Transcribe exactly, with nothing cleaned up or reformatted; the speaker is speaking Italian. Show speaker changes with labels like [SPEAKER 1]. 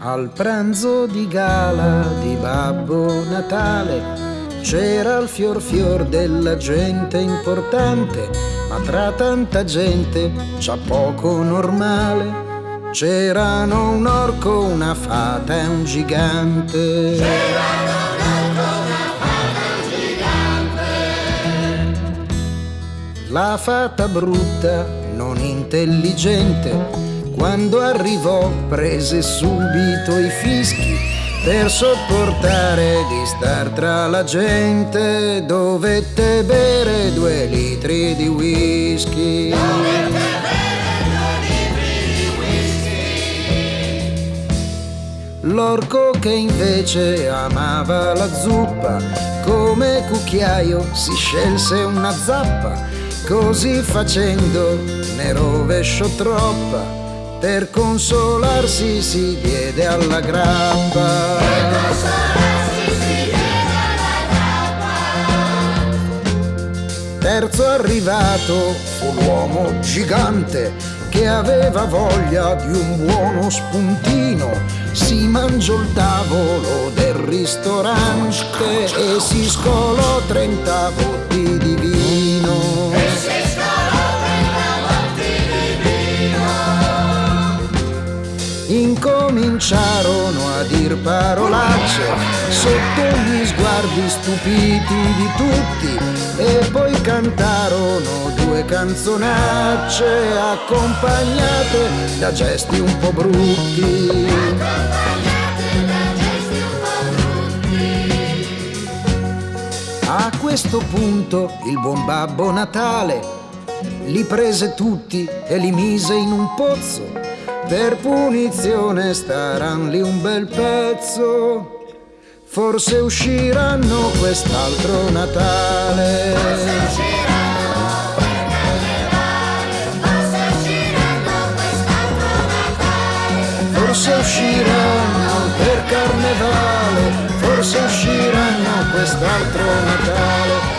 [SPEAKER 1] Al pranzo di gala di Babbo Natale c'era il fior fior della gente importante, ma tra tanta gente già poco normale c'erano un orco, una fata e un gigante.
[SPEAKER 2] C'erano un orco, una fata e un gigante.
[SPEAKER 1] La fata brutta, non intelligente, quando arrivò prese subito i fischi per sopportare di star tra la gente. Dovette bere due litri di whisky.
[SPEAKER 2] Dovette bere due litri di whisky.
[SPEAKER 1] L'orco, che invece amava la zuppa, come cucchiaio si scelse una zappa. Così facendo ne rovesciò troppa, per consolarsi si diede alla grappa.
[SPEAKER 2] Per consolarsi si diede alla grappa.
[SPEAKER 1] Terzo arrivato fu l'uomo gigante, che aveva voglia di un buono spuntino. Si mangiò il tavolo del ristorante e si scolò trenta botti di vino.
[SPEAKER 2] E si scolò trenta botti di vino.
[SPEAKER 1] Incominciarono a dir parolacce sotto gli sguardi stupiti di tutti, e poi cantarono due canzonacce accompagnate da gesti un po' brutti.
[SPEAKER 2] Accompagnate da gesti un po' brutti.
[SPEAKER 1] A questo punto il buon Babbo Natale li prese tutti e li mise in un pozzo. Per punizione staran lì un bel pezzo. Forse usciranno quest'altro Natale.
[SPEAKER 2] Forse usciranno per carnevale. Forse usciranno quest'altro Natale.
[SPEAKER 1] Forse usciranno per carnevale. Forse usciranno quest'altro Natale.